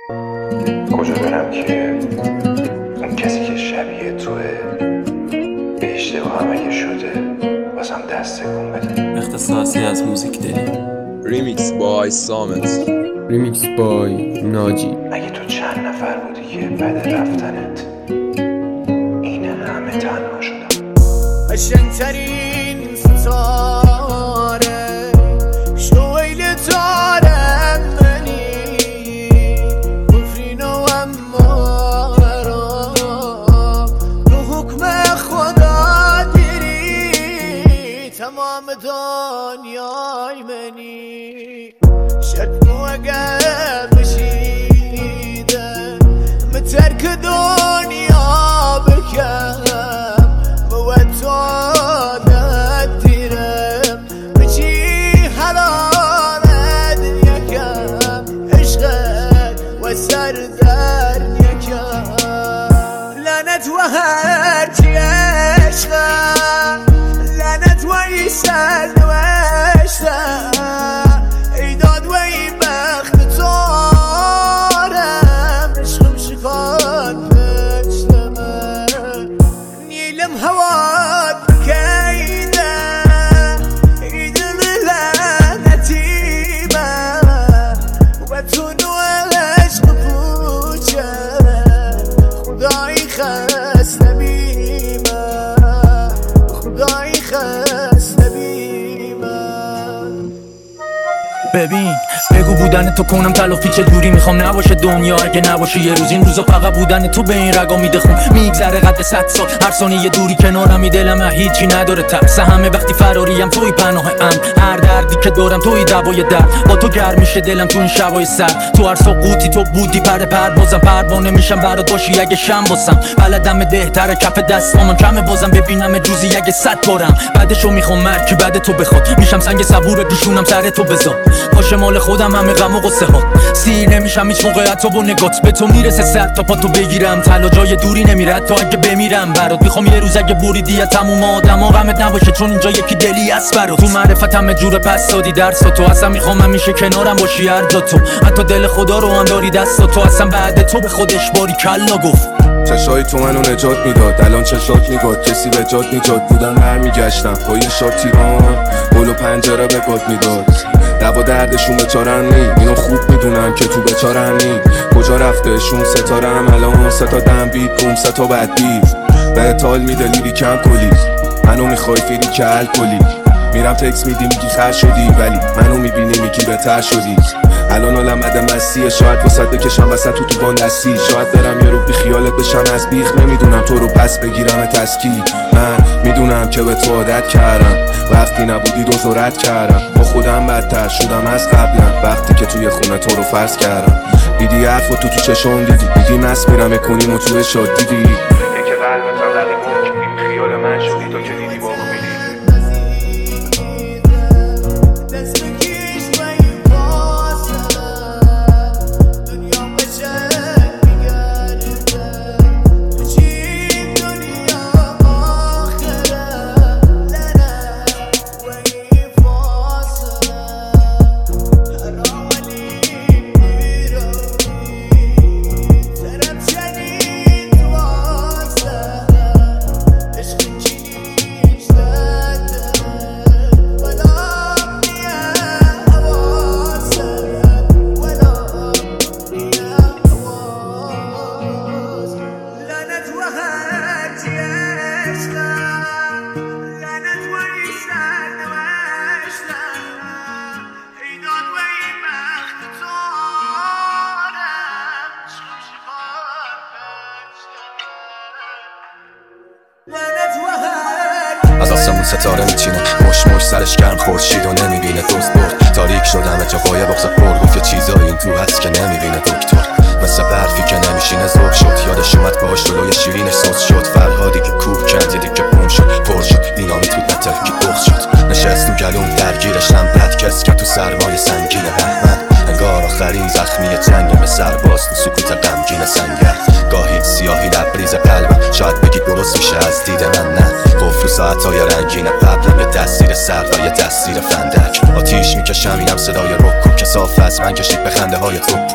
کجا برم که اون کسی که شبیه توه به اشتباه اگه شده واسم دست تکون بده. اختصاصی از موزیک دلی. ریمیکس بای سامت. ریمیکس بای ناجی. اگه تو چند نفر بودی که بعد رفتنت این همه تنها شدم. قشنگترین ستاره شویل تارم منی گفرینو اما برام رو حکم خدا دیری تمام دنیای منی شکمو اگر بشیده به ترک دنیا بکن لعنت و هرچی عشقم لعنت و ای سر نوشتم ای داد و ای بخت تارم عشقم شکان پشتمه نیلم هوات بکیده ای دل لعنتی من و تو نو عشق پوچه خدایی خسته بیمه خدایی خسته بیمه. ببین بگو بودن تو کنم تلافی چه دوری میخوام نباشه دنیا اگه نباشه یه روز این روزا فقط بودن تو به این رگا میده خون میگذره قد 100 سال هر ثانیه دوری کنارم دلم هیچی نداره ترس همه وقتی فراریم توی پناه امن هر دردی که دارم توی دوای درد با تو گرم میشه دلم تو این شبای سرد تو هر سقوطی تو بودی پروازم پروانه میشم برات باشی اگه شم باسم بلدم دهتر کف دستامم کمه بازم ببینم روزی اگه 100 بارم بعدشو میخوام مرکی بعد تو بخواد میشم سنگ صبور دوشونم سر تو بذار باشه مال خودم همه غم و قصه ها سیر نمیشم هیچ موقع حتی با نگات به تو میرسه سر تا پا تو بگیرم طلا جای دوری نمیره تا اگه بمیرم برات میخوام یه روز اگه بریدی تموم آدما غمت نباشه چون اینجا یکی دلی است برات تو معرفت همه جور پس دادی درس تو اصلا میخوام همیشه کنارم باشی هر جا تو حتی دل خدا رو هم داری دست تو اصلا بعد تو به خودش باری کلا گفت چشای تو منو نجات میداد الان چشات میگاد کسی به جات نیجات بودم برمیگشتم با یه شار تیران گل و پنجره به باد میداد دوا دردشون بچارن نی اینو خوب میدونم که تو بچارن نی کجا رفتهشون ستارم الان 3 تا دم بیت بوم 3 تا بد بیت به تال میده لیری کم کلی منو میخوای فیری که الکلی میرم تکس میدی میگی خر شدی ولی منو میبینی میگی بهتر شدی الان حالم عدم مسیه شاید وسط بکشم وسط تو بان دستی شاید برم یه رو بی خیالت بشم از بیخ نمیدونم تو رو پس بگیرم تسکی من میدونم که به تو عادت کردم وقتی نبودی دوزارت کردم با خودم بدتر شدم از قبلا وقتی که توی خونه تو رو فرض کردم دیدی حرف تو چشم دیدی میگی مست میرم کنیم و تو شاد دیدی یکی قلبتم رقیب که بی خیال من شدی تو که دیدی باخ میدی از آسمون ستاره میچینه مش مش سرش گرم خورشید و نمیبینه دوست برد تاریک شدم جا قایب بغض پر گفت یه چیزایی این تو هست که نمیبینه دکتر مثل برفی که نمیشینه ذوب شد یادش اومد باهاش جلوی شیرینش سوز شد فرهادی که کوه کند یه دیگه پون شد پر شد دینامیت بود نترکی بغض شد نشست تو گلوم درگیرشم بد کس که تو سرمای سنگین رحمت انگار آخرین زخمی جنگ به سرباز تو سکوت غمگین سنگر گاهی سیاهی لبریز قلبم شاید بگید درست میشه از دید من نه قفل ساعتای رنگین قبلم یه دستیر سرد و یه دستیر فندک آتیش میکشم اینم صدای رکو کساف از من کشید به خنده های تو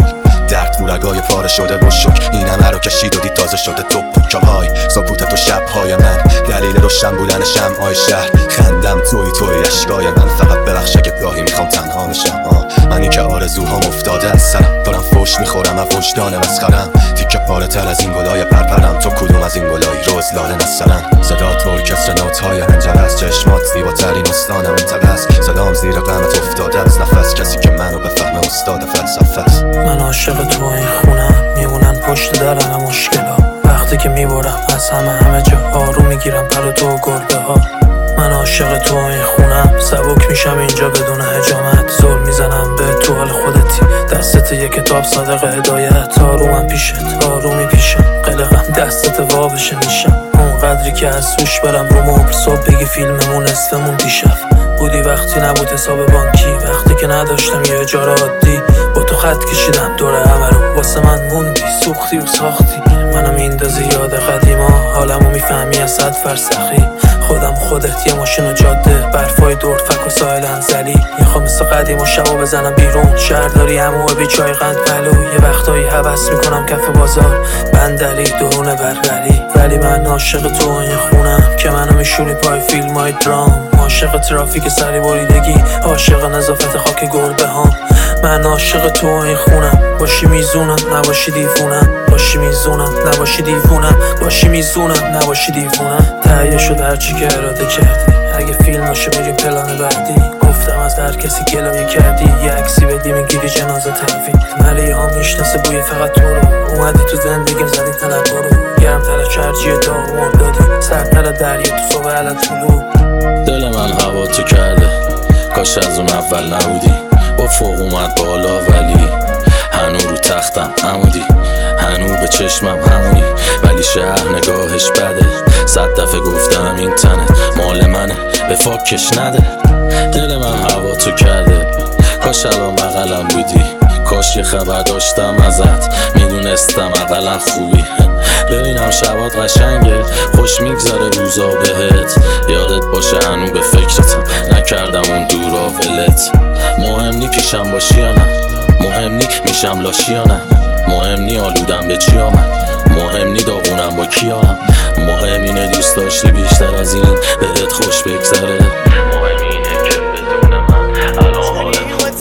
درد رو رگای پاره شده و شک این همه رو کشید و دید تازه شده تو پوکاهای سکوت تو شبهای من دلیل روشن بودن شمعای شهر خندم توی اشکای من فقط ببخشه که گاهی میخوام تنها بشم منی که آرزوهام افتاده از سرم دارم فوش میخورم از وجدان مسخرم تیکه پاره تر از این گلای پرپرم تو کدوم از این گلایی روز لاله نسرم صدا تو ارکستر نوت‌های هنجره از چشمات زیباترین استانم انتقه است صدام زیر قمت افتاده از نفس کسی که منو بفهمه استاد فلسفه است من عاشق تو این خونم میمونن پشت درم مشکلا وقتی که میبرم از همه جا آروم میگیرم پر تو گربه ها من عاشق تو این خونم سبک میشم اینجا بدون حجامت زل میزنم به تو حال خودتی دستت یه کتاب صادق هدایت آرومم پیشت آرومی پیشم قلقم دستت وا بشه میشم اون قدری که از سوش برم رو مبل صبح بگی فیلممون نصفمون دیشب بودی وقتی نبود حساب بانکی وقتی که نداشتم یه اجاره عادی با تو خط کشیدم دور همه رو واسه من موندی سوختی و ساختی منم میندازی یاد قدیما حالمو میفهمی از 100 فرسخی خودم خودت یه ماشین و جاده برفای دور فک و سایل انزلی میخوام مثل قدیم و شبا بزنم بیرون شهرداری همو بی چای قند پلو یه وقتایی حوض میکنم کف بازار بندلی درون برگلی ولی من عاشق تو این خونم که منو میشونی پای فیلم های درام عاشق ترافیک سری بریدگی عاشق نظافت خاک گربه ها من عاشق تو این خونم باشی میزونم نباشی دیوونم باشی میزونم نباشی دیوونم باشی میزونم نباشی دیوونم تهیه شد هرچی که اراده کردی اگه فیلم باشه میریم پلان بعدی گفتم از هر کسی گلایه کردی یه عکسی بدی میگیری جنازه تحویل ملی ها میشناسه بوی فقط تو رو اومدی تو زندگیم زدی تنک رو گرم تر چرجی داغ مردادی سرتر دریا تو صبح علت طلوع دل من هوا تو کرده کاش از اون اول نبودی با فوق اومد بالا ولی هنو رو تختم عمودی هنو به چشمم همونی ولی شهر نگاهش بده 100 دفعه گفتم این تنت مال منه به فاکش نده دل من هوا تو کرده کاش الان بغلم بودی کاش یه خبر داشتم ازت میدونستم اقلا خوبی ببینم شبات قشنگه خوش میگذاره روزا بهت یادت باشه هنو به فکرتم نکردم اون دورا ولت مهم نی پیشم باشی یا نه مهم نی میشم لاشی یا نه مهم نی آلودم به چی آمد مهم نی داغونم با کیام مهم اینه دوست داشتی بیشتر از این بهت خوش بگذره مهم اینه که بدون من الان حالت خوب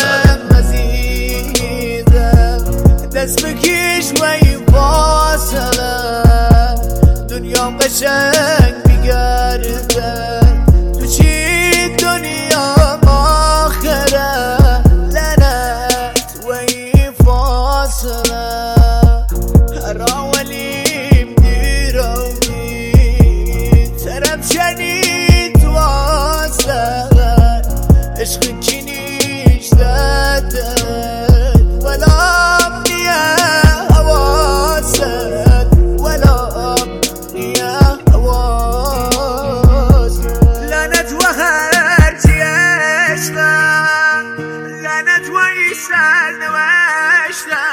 دست بکش و این فاصله دنیام قشنگ میگرده تو چی دنیا آخره لعنت و این فاصله هر اولیم دیروی طرف شنید واسه عشق کنیش داده ولا نیه حواست ولا نیه حواست لعنت و هرچی عشقم لعنت و این سرنوشتم